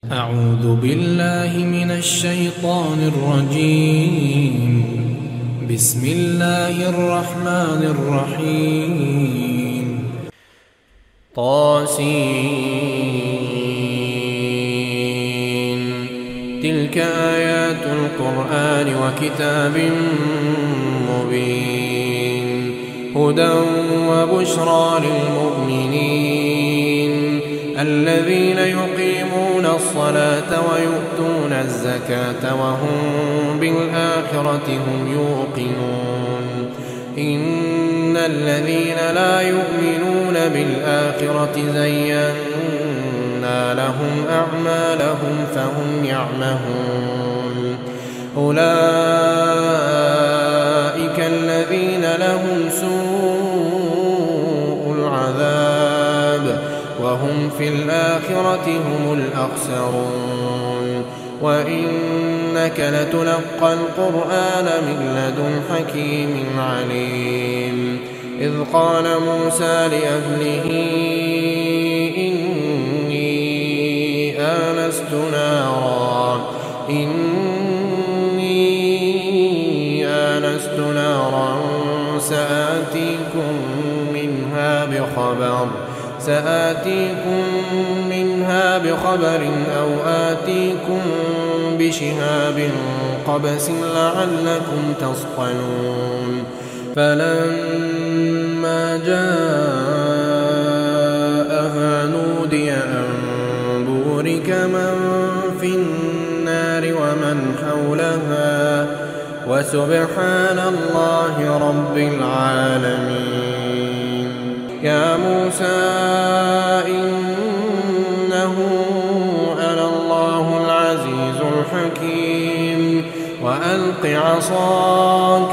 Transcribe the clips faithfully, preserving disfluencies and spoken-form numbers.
أعوذ بالله من الشيطان الرجيم. بسم الله الرحمن الرحيم. طاسين. تلك آيات القرآن وكتاب مبين، هدى وبشرى للمؤمنين الذين يقيمون الصلاة ويؤتون الزكاة وهم بالآخرة هم يوقنون. إن الذين لا يؤمنون بالآخرة زينا لهم أعمالهم فهم يعمهون. أولئك الذين لهم سوء العذاب وهم في الآخرة هم الأخسرون. وإنك لتلقى القرآن من لدن حكيم عليم. إذ قال موسى لأهله إني آنست نارا إني آنست نارا سآتيكم منها بخبر سآتيكم منها بخبر أو آتيكم بشهاب قبس لعلكم تصطلون. فلما جاءها نودي أن بورك من في النار ومن حولها وسبحان الله رب العالمين. يا موسى إنه أنا الله العزيز الحكيم وألق عصاك.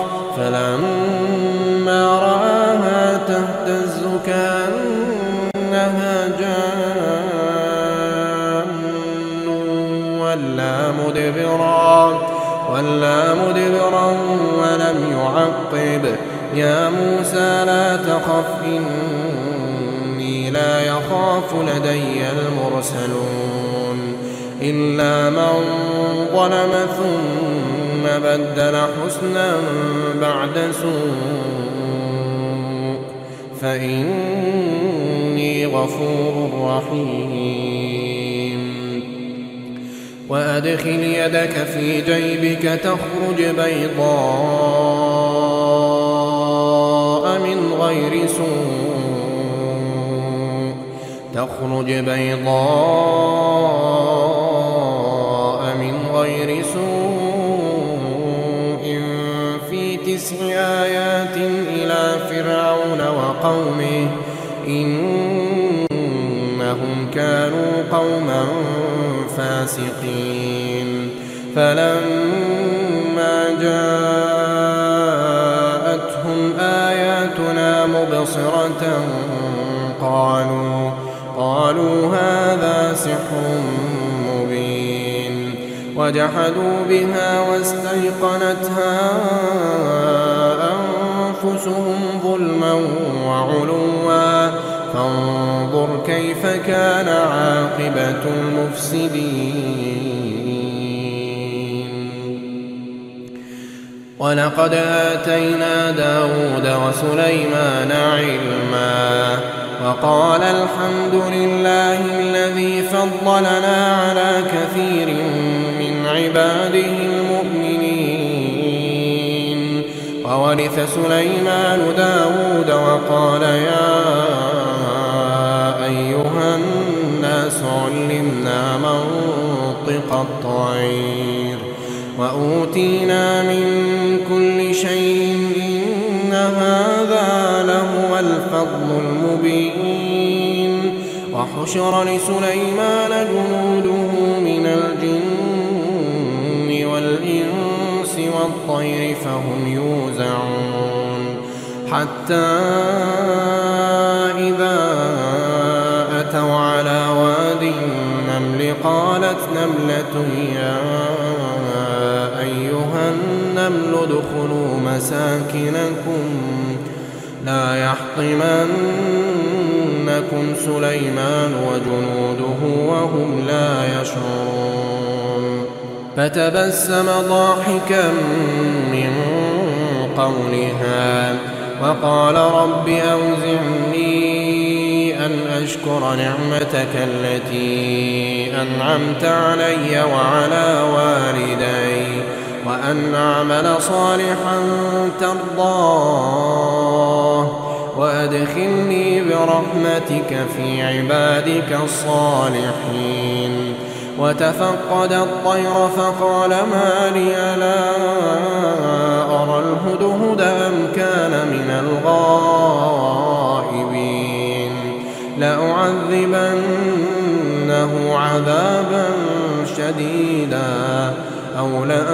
فلما رآها تهتز كأنها جان ولا مدبرا ولا مدبرا ولم يعقب. يا موسى لا تخف إني لا يخاف لدي المرسلون. إلا من ظلم ثم بدل حسنا بعد سوء فإني غفور رحيم. وأدخل يدك في جيبك تخرج بيضاء من غير سوء تخرج بيضاء من غير سوء في تسع آيات إلى فرعون وقومه إنهم كانوا قوما فاسقين. فلما جاءتهم آياتنا مبصرة قالوا قالوا هذا سحر مبين. وجحدوا بها واستيقنتها أنفسهم ظلما وعلوا فانظر كيف كان عاقبة المفسدين. ولقد آتينا داود وسليمان علما وقال الحمد لله الذي فضلنا على كثير من عباده المؤمنين. وورث سليمان داود وقال يا أيها الناس علمنا منطق الطير وأوتينا من كل شيء إن هذا لهو الفضل المبين. وحشر لسليمان جنوده من الجن والإنس والطير فهم يوزعون. حتى إذا أتوا على وادي النمل قالت نملة يا أيها النمل ادخلوا مساكنكم لا يحطمن يَغْرُرَنَّكُمْ سُلَيْمَانُ وَجُنُودُهُ وَهُمْ لَا يَشْعُرُونَ فتبسم ضاحكا من قولها وقال رب أوزعني أن أشكر نعمتك التي أنعمت علي وعلى والدي وأن أعمل صالحا ترضاه وأدخلني برحمتك في عبادك الصالحين. وتفقد الطير فقال ما لي لا أرى الهدهد أم كان من الغائبين لأعذبنه عذابا شديدا أو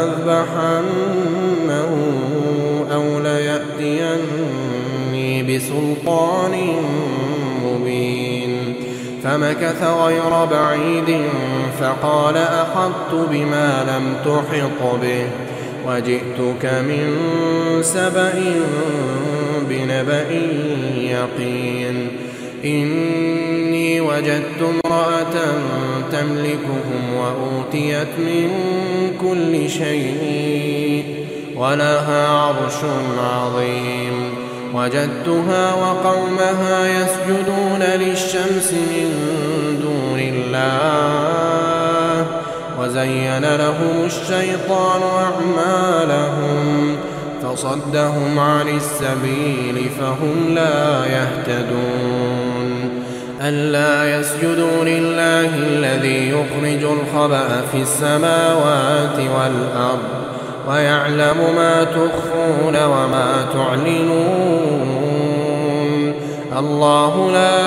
لأذبحنه أو ليأتيني بسلطان مبين. فمكث غير بعيد فقال أحطت بما لم تحط به وجئتك من سبأ بنبأ يقين. إني وجدت امرأة تملكهم وأوتيت من كل شيء ولها عرش عظيم. وجدتها وقومها يسجدون للشمس من دون الله وزين لهم الشيطان أعمالهم فصدهم عن السبيل فهم لا يهتدون. ألا يسجدوا لله الذي يخرج الخبأ في السماوات والأرض ويعلم ما تخفون وما تعلنون. الله لا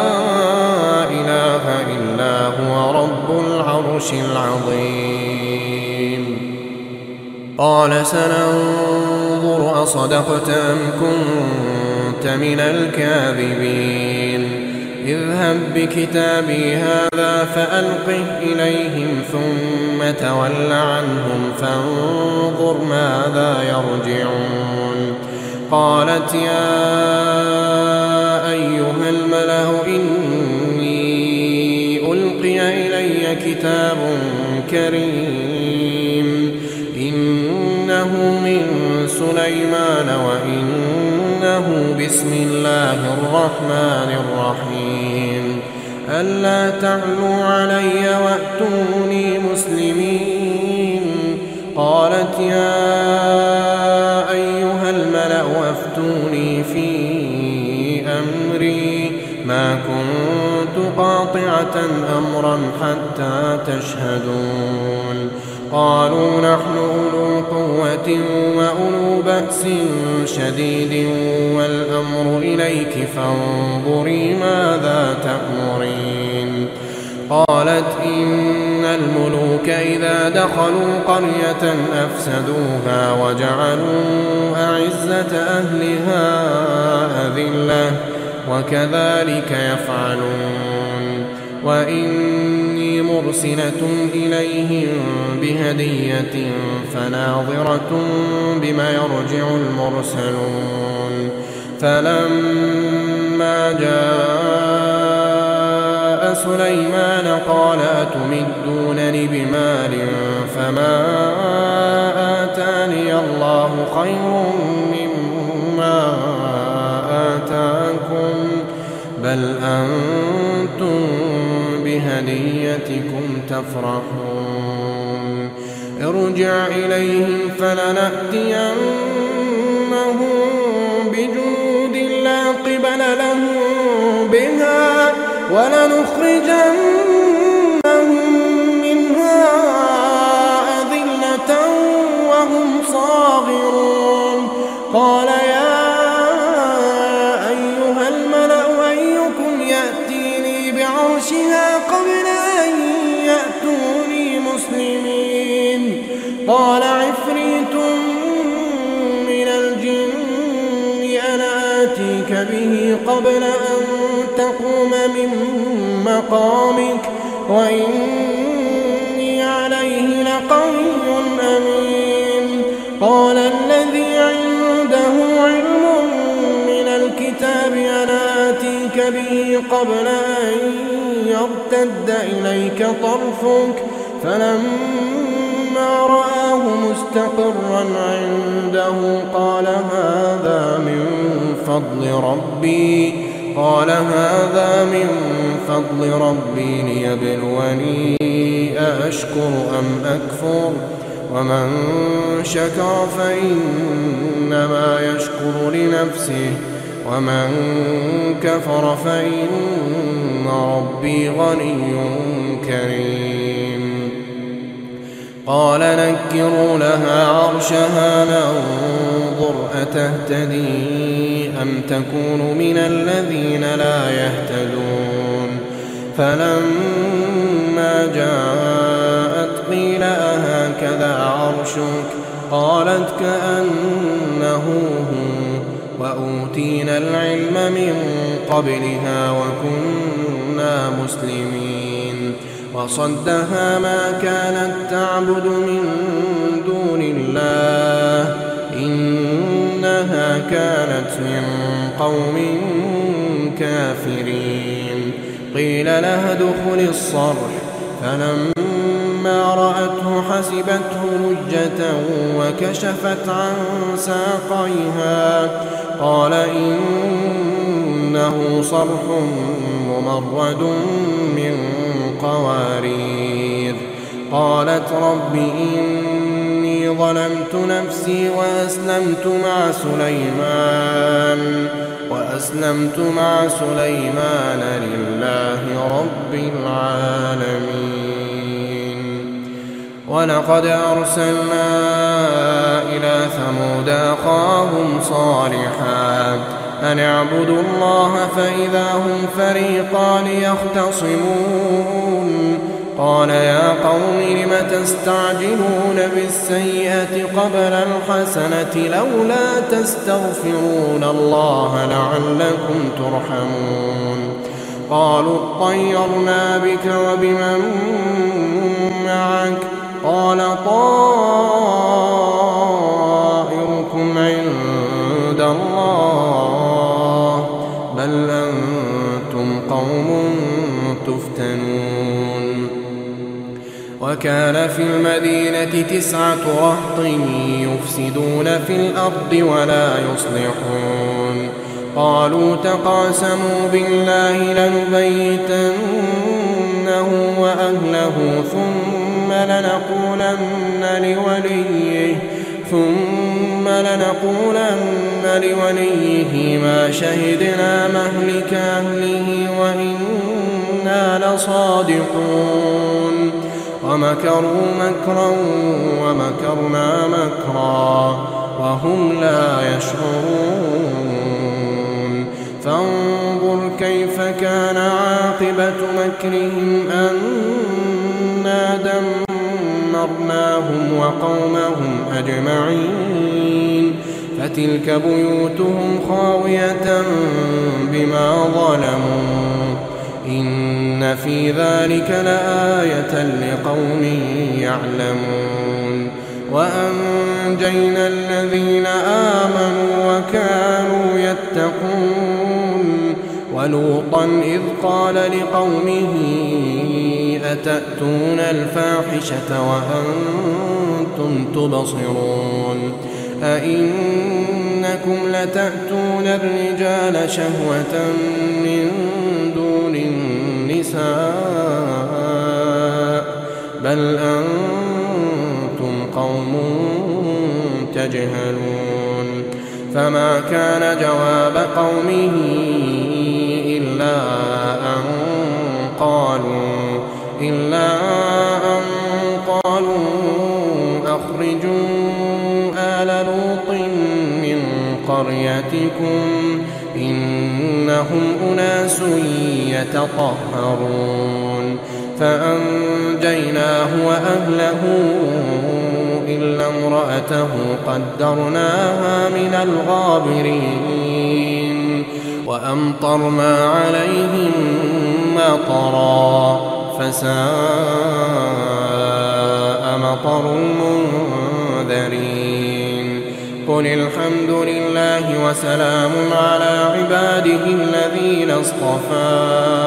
إله إلا هو رب العرش العظيم. قال سننظر أصدقت أم كنت من الكاذبين. اذهب بكتابي هذا فألقه إليهم ثم تول عنهم فانظر ماذا يرجعون. قالت يا أيها الملأ إني ألقي إلي كتاب كريم إنه من سليمان وإنه بسم الله الرحمن الرحيم. ألا تعلوا علي وأتوني مسلمين. قالت يا أيها الملأ أفتوني في أمري ما كنت قاطعة أمرا حتى تشهدون. قالوا نحن أولو قوة وأولو بأس شديد والأمر إليك فانظري ماذا تأمرين. قالت إن الملوك إذا دخلوا قرية أفسدوها وجعلوا أعزة أهلها أذلة وكذلك يفعلون. وإني مرسلة إليهم بهدية فناظرة بما يرجع المرسلون. فلما جاء سليمان قال أتمدونني بمال فما آتاني الله خير مما آتاكم بل أنتم بهديتكم تفرحون. ارجع إليهم فلنأتينهم بجنود لا قبل لهم بها ولنخرجنهم منها أذلة وهم صاغرون. قال يا أيها الملأ أيكم يأتيني بعرشها قبل أن يأتوني مسلمين. قال عفريت من الجن أنا آتيك به قبل أن تقوم من مقامك وإني عليه لقوي أمين. قال الذي عنده علم من الكتاب أنا آتيك به قبل أن يرتد إليك طرفك فلما رآه مستقرا عنده قال هذا من فضل ربي قال هذا من فضل ربي ليبلوني أأشكر أم أكفر ومن شكر فإنما يشكر لنفسه ومن كفر فإن ربي غني كريم. قال نكروا لها عرشها ننظر أتهتدي أم تكون من الذين لا يهتدون. فلما جاءت قيل أهكذا عرشك قالت كأنه هو وأوتينا العلم من قبلها وكنا مسلمين. وصدها ما كانت تعبد من دون الله إنها كانت من قوم كافرين. قيل لها ادخل الصرح فلما رأته حسبته لجة وكشفت عن ساقيها قال إنه صرح ممرد من قوارير. قالت رب إني ظلمت نفسي وأسلمت مع سليمان وأسلمت مع سليمان لله رب العالمين. ولقد أرسلنا إلى ثمود أخاهم صالحا أن اعبدوا الله فإذا هم فريقان يختصمون. قال يا قوم لم تستعجلون بالسيئة قبل الحسنة لولا تستغفرون الله لعلكم ترحمون. قالوا اطيرنا بك وبمن معك قال طائركم عند الله بل أنتم قوم تفتنون. وكان في المدينة تسعة رهط يفسدون في الأرض ولا يصلحون. قالوا تقاسموا بالله لنبيتنه وأهله ثم لنقولن لوليه ثم لنقولن لوليه ما شهدنا مهلك أهله وإنا لصادقون. ومكروا مكرا ومكرنا مكرا وهم لا يشعرون. فانظر كيف كان عاقبة مكرهم أنا دمرناهم وقومهم أجمعين. فتلك بيوتهم خاوية بما ظلموا إن في ذلك لآية لقوم يعلمون. وأنجينا الذين آمنوا وكانوا يتقون. ولوطا إذ قال لقومه أتأتون الفاحشة وأنتم تبصرون أئنكم لتأتون الرجال شهوة من دون النساء بل أنتم قوم تجهلون. فما كان جواب قومه إلا أن قالوا إلا أن قالوا أخرجوا آل لوط من قريتكم إنهم أناس يتطهرون. فأنجيناه وأهله إلا امرأته قدرناها من الغابرين. وأمطرنا عليهم مطرا فساء مطر المنذرين. قل الحمد لله وسلام على عباده الذين اصطفى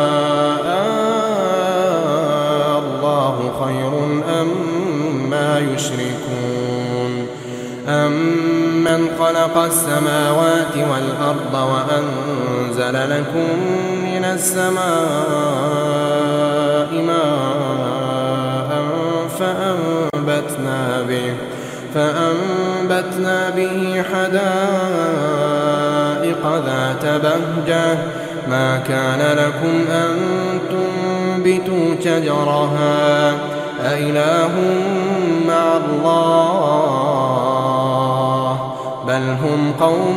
الله خير أما يشركون أمن خلق السماوات والأرض وأنزل لكم من السماء ماء فأنبتنا به فأنبتنا به حدائق ذات بهجة ما كان لكم أن تنبتوا شجرها أإله مع الله بل هم قوم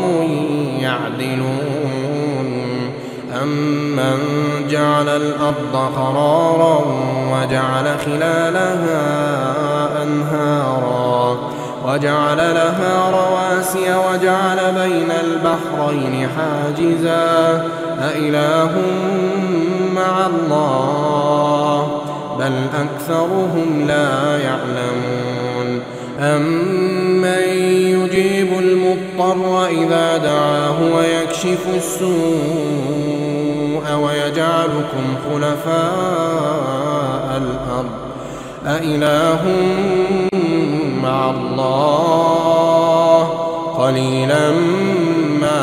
يعدلون أمن جعل الأرض قرارا وجعل خلالها أنهارا وجعل لها رواسي وجعل بين البحرين حاجزا أإله مع الله بل أكثرهم لا يعلمون أمن يجيب المضطر إذا دعاه ويكشف السوء ويجعلكم خلفاء الأرض أإله مع الله قليلا ما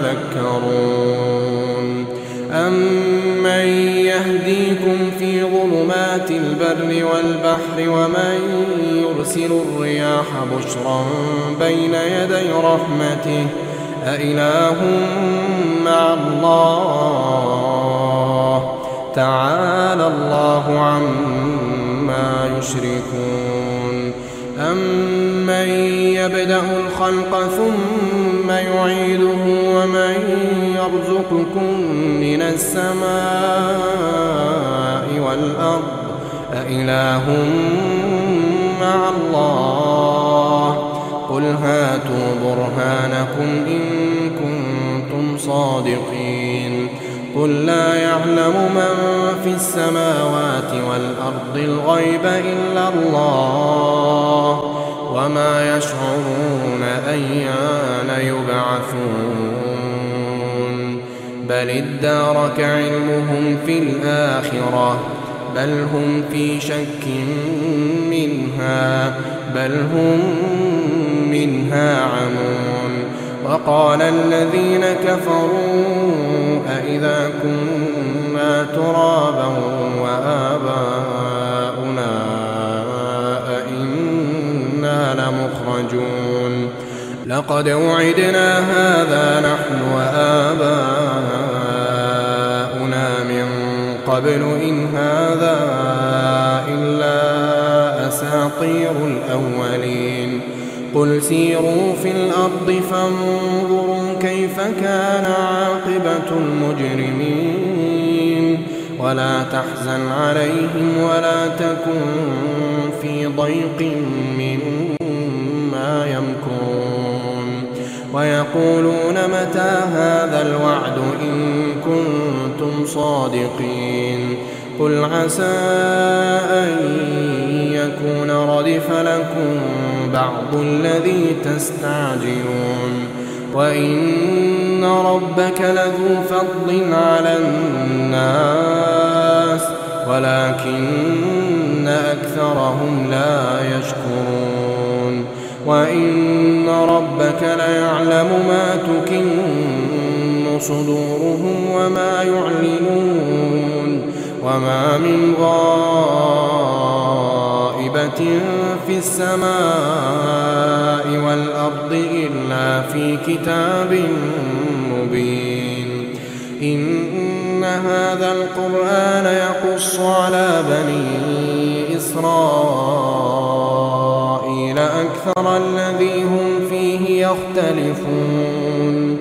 تذكرون أمن يهديكم في ظلمات البر والبحر ومن يرسل الرياح بشرا بين يدي رحمته أإله مع الله تعالى الله عما يشركون أمن يبدأ الخلق ثم يعيده ومن يرزقكم من السماء والأرض أإله مع الله قل هاتوا برهانكم إن كنتم صادقين قل لا يعلم من في السماوات والأرض الغيب إلا الله وما يشعرون أيان يبعثون بل ادارك علمهم في الآخرة بل هم في شك منها بل هم منها عمون وقال الذين كفروا أئذا كنا ترابا وآباؤنا أئنا لمخرجون لقد وعدنا هذا نحن وآباؤنا من قبل إن هذا إلا أساطير الأولين قل سيروا في الأرض فانظروا كيف كان عاقبة المجرمين ولا تحزن عليهم ولا تكن في ضيق مما يمكرون ويقولون متى هذا الوعد إن كنتم صادقين قل عسى أن يكون ردف لكم بعض الذي تستعجلون وإن ربك لذو فضل على الناس ولكن أكثرهم لا يشكرون وإن ربك ليعلم ما تكن صدورهم وما يعلنون وما من غائبة في السماء والأرض إلا في كتاب مبين إن هذا القرآن يقص على بني إسرائيل أكثر الذي هم فيه يختلفون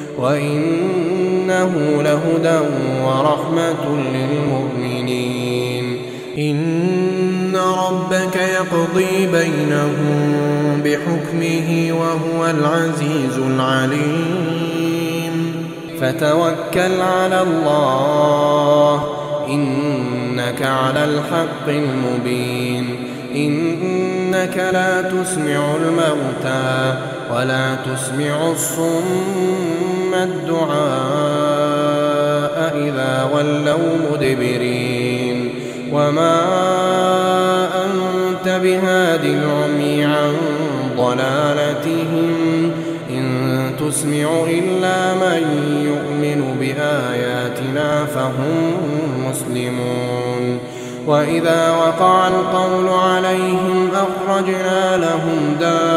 وإنه لهدى ورحمة للمؤمنين إن ربك يقضي بينهم بحكمه وهو العزيز العليم فتوكل على الله إنك على الحق المبين إنك لا تسمع الموتى ولا تسمع الصم الدعاء إذا ولوا مدبرين وما أنت بهاد العمي عن ضلالتهم إن تسمع إلا من يؤمن بآياتنا فهم مسلمون وإذا وقع القول عليهم أخرجنا لهم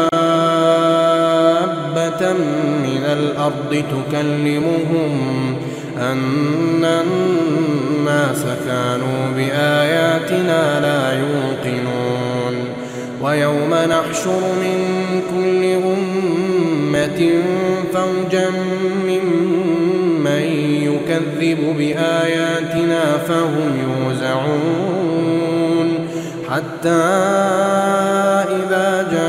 دابة من الأرض تكلمهم أن الناس كانوا بآياتنا لا يوقنون ويوم نحشر من كل أمة فوجا ممن يكذب بآياتنا فهم يوزعون حتى إذا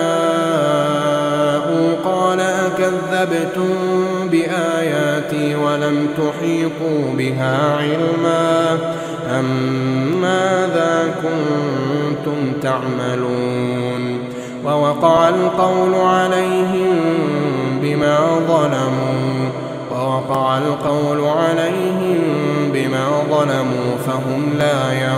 جاءوا قال أكذبتم بآياتي ولم تحيطوا بها علما أم ماذا كنتم تعملون ووقع القول عليهم بما ظلموا ووقع القول عليهم بما ظلموا فهم لا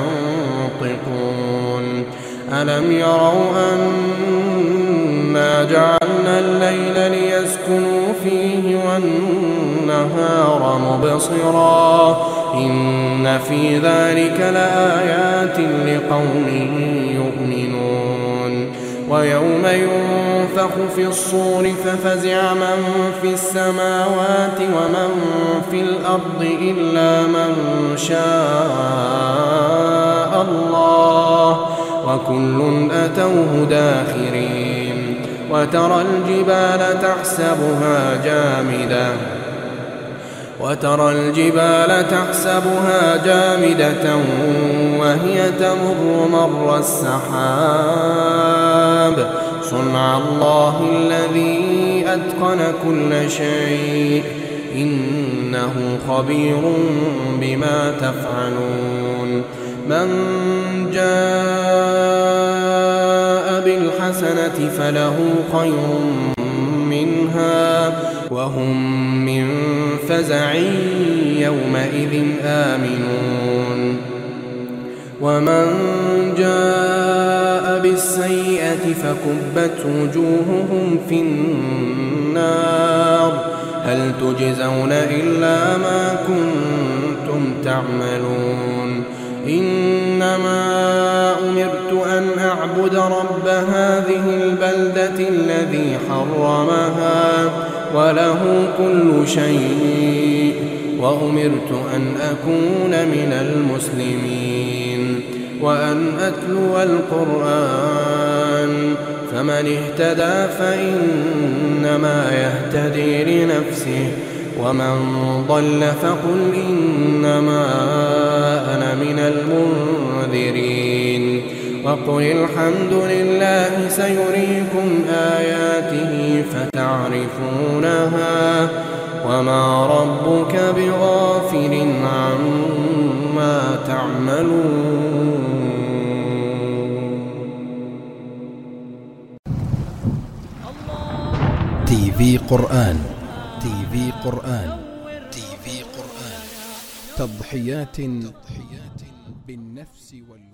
ينطقون ألم يروا أنا جعلنا الليل ليسكنوا فيه والنهار مبصرا إن في ذلك لآيات لقوم يؤمنون ويوم ينفخ في الصور ففزع من في السماوات ومن في الأرض إلا من شاء الله وكل أتوه داخرين وترى الجبال تحسبها جامدة وترى الجبال تحسبها جامدة وهي تمر مر السحاب صنع الله الذي أتقن كل شيء إنه خبير بما تفعلون من جاء بالحسنة فله خير منها وهم من فزع يومئذ آمنون ومن جاء بالسيئة فكبت وجوههم في النار هل تجزون إلا ما كنتم تعملون إنما أمرت أن أعبد رب هذه البلدة الذي حرمها وله كل شيء وأمرت أن أكون من المسلمين وأن أتلو القرآن فمن اهتدى فإنما يهتدي لنفسه ومن ضل فقل إنما أنا من المنذرين وقل الحمد لله سيريكم آياته فتعرفونها وما ربك بغافل عما تعملون. تي في قرآن تي في قرآن تي في قرآن تضحيات بالنفس والوالد.